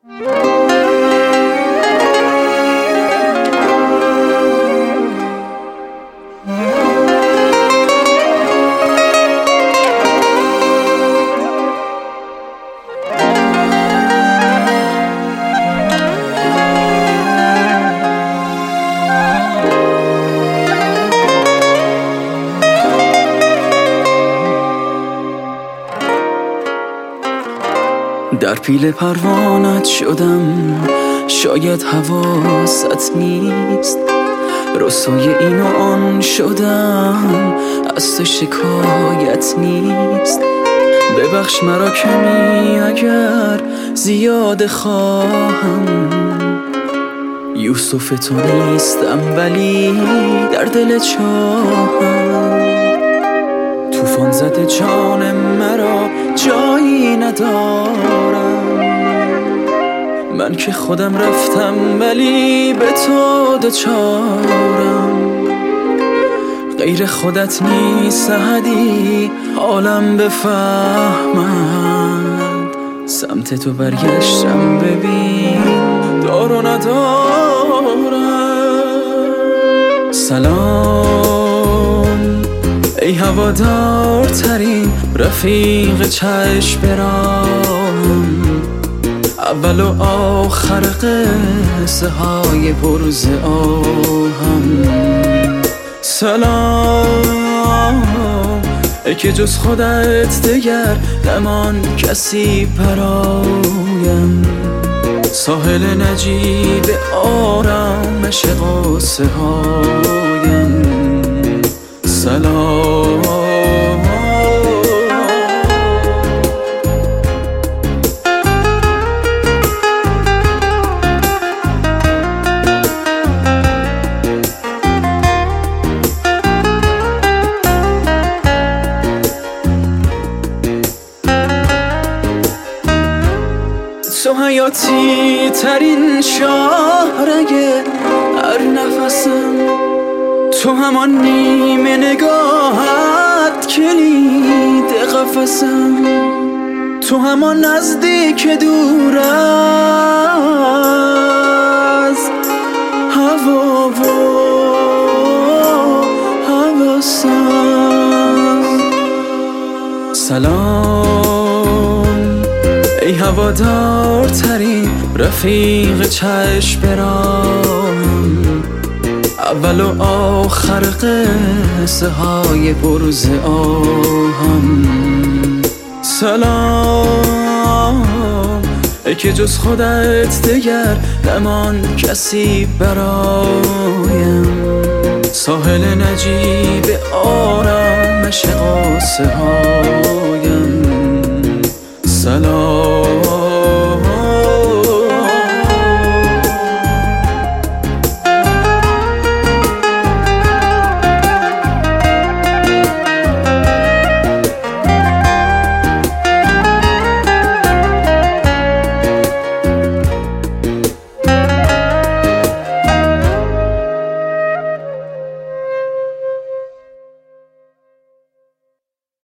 در پیل پروانت شدم، شاید حواست نیست. رسوی این و آن شدم، از تو شکایت نیست. ببخش مرا کمی اگر زیاد خواهم، یوسف تو نیستم ولی در دل چاهم. طوفان زده جان مرا جایی ندارم، من که خودم رفتم ولی به تو دچارم. غیر خودت نیست احدی حالم بفهمد، سمت تو برگشتم ببین دار و ندارم. سلام ای هوادارترین رفیق چشم برام، اول و آخر قصه های پرز آهم. سلام ای که جز خودت دگر نمان کسی برایم، ساحل نجیب آرامش قصه هایم. سلام تو حیاتی ترین شاهرگ هر نفسم، تو همان نیمه نگاهت کلید قفسم، تو همان نزدیک دور از هوا و هواسم. سلام ای هوادارترین رفیق چشم برام، اول و آخر قصه های پرز آهم. سلام ای که جز خودت دگر نمان کسی برایم، ساحل نجیب آرامش قصه ها.